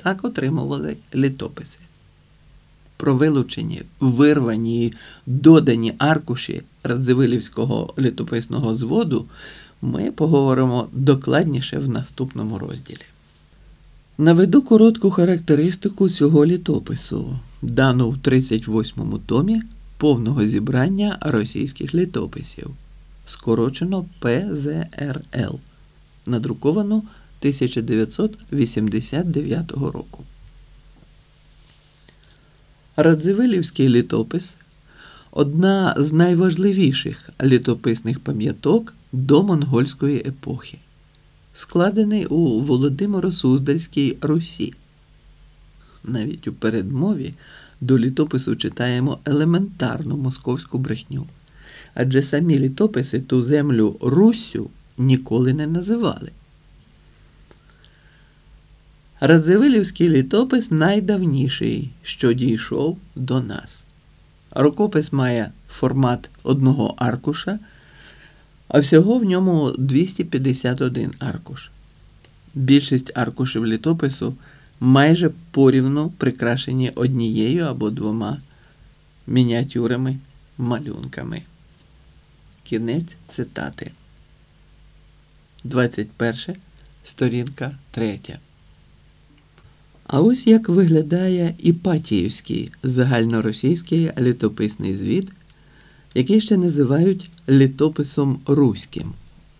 так отримували літописи. Про вилучені, вирвані і додані аркуші Радзивилівського літописного зводу ми поговоримо докладніше в наступному розділі. Наведу коротку характеристику цього літопису, дану в 38-му томі повного зібрання російських літописів, скорочено ПЗРЛ, надруковано 1989 року. Радзивилівський літопис – одна з найважливіших літописних пам'яток домонгольської епохи, складений у Володимиро-Суздальській Русі. Навіть у передмові до літопису читаємо елементарну московську брехню, адже самі літописи ту землю Руссю ніколи не називали. Радзивилівський літопис найдавніший, що дійшов до нас. Рукопис має формат одного аркуша, а всього в ньому 251 аркуш. Більшість аркушів літопису майже порівну прикрашені однією або двома мініатюрами, малюнками. Кінець цитати. 21. Сторінка 3. А ось як виглядає Іпатіївський загальноросійський літописний звіт, який ще називають літописом руським.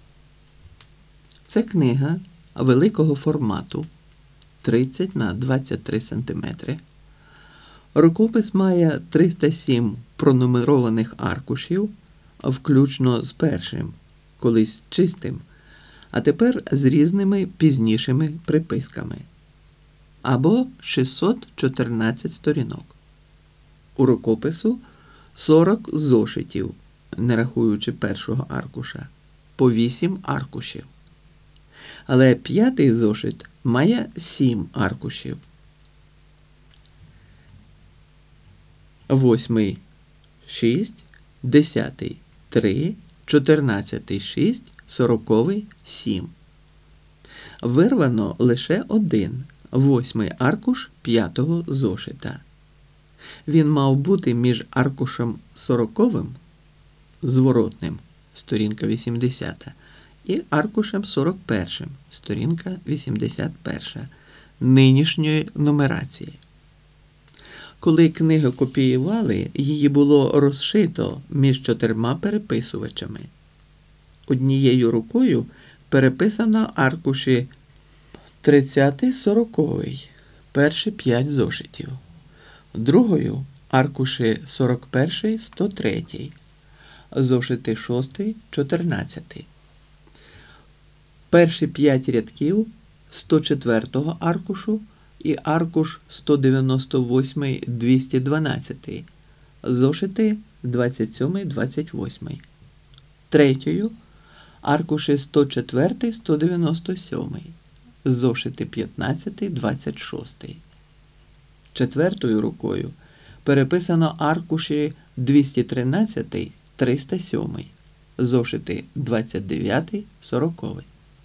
Це книга великого формату 30 на 23 см. Рукопис має 307 пронумерованих аркушів, включно з першим, колись чистим, а тепер з різними пізнішими приписками. Або 614 сторінок. У рукопису 40 зошитів, не рахуючи першого аркуша, по 8 аркушів. Але п'ятий зошит має 7 аркушів. 8 – 6, 10 – 3, 14 – 6, 40 – 7. Вирвано лише один, 8-й аркуш 5-го зошита. Він мав бути між аркушем 40-м, зворотним, сторінка 80, і аркушем 41-м, сторінка 81, нинішньої нумерації. Коли книгу копіювали, її було розшито між 4 переписувачами. Однією рукою переписано аркуші 30-40, перші 5 зошитів. Другою аркуші 41-103, зошити 6-14. Перші 5 рядків 104-го аркушу і аркуш 198-212, зошити 27-28. Третьою аркуші 104-197, зошити 15-26. Четвертою рукою переписано аркуші 213-307, зошити 29-40.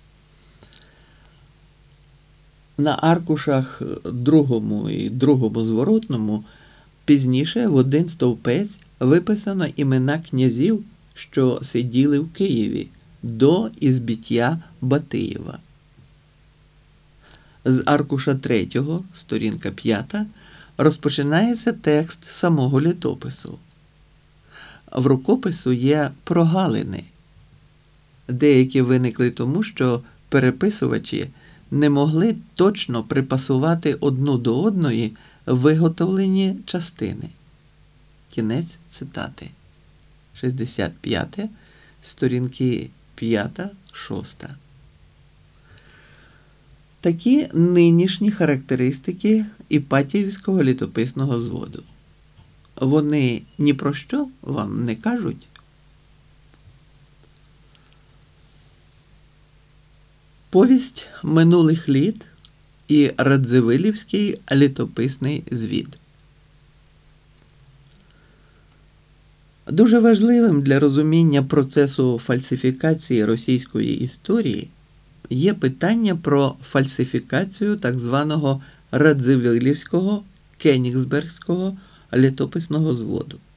На аркушах другому і другому зворотному пізніше в один стовпець виписано імена князів, що сиділи в Києві до ізбиття Батиєва. З аркуша 3, сторінка 5, розпочинається текст самого літопису. В рукопису є прогалини. Деякі виникли тому, що переписувачі не могли точно припасувати одну до одної виготовлені частини. Кінець цитати. 65, сторінки 5-6. Такі нинішні характеристики Іпатіївського літописного зводу. Вони ні про що вам не кажуть? Повість минулих літ і Радзивилівський літописний звід. Дуже важливим для розуміння процесу фальсифікації російської історії є питання про фальсифікацію так званого Радзивилівського Кенігсбергського літописного зводу.